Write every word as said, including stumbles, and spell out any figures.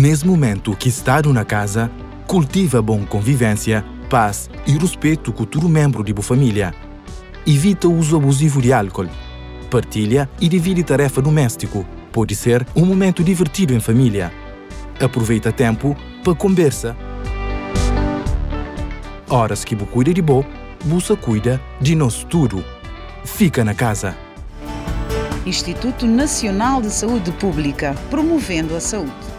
Nesse momento que está na casa, cultiva boa convivência, paz e respeito com todo membro de sua família. Evita o uso abusivo de álcool. Partilha e divide tarefa doméstico. Pode ser um momento divertido em família. Aproveita tempo para conversa. Horas que você cuida de bo, você cuida de nós tudo. Fica na casa. Instituto Nacional de Saúde Pública, promovendo a saúde.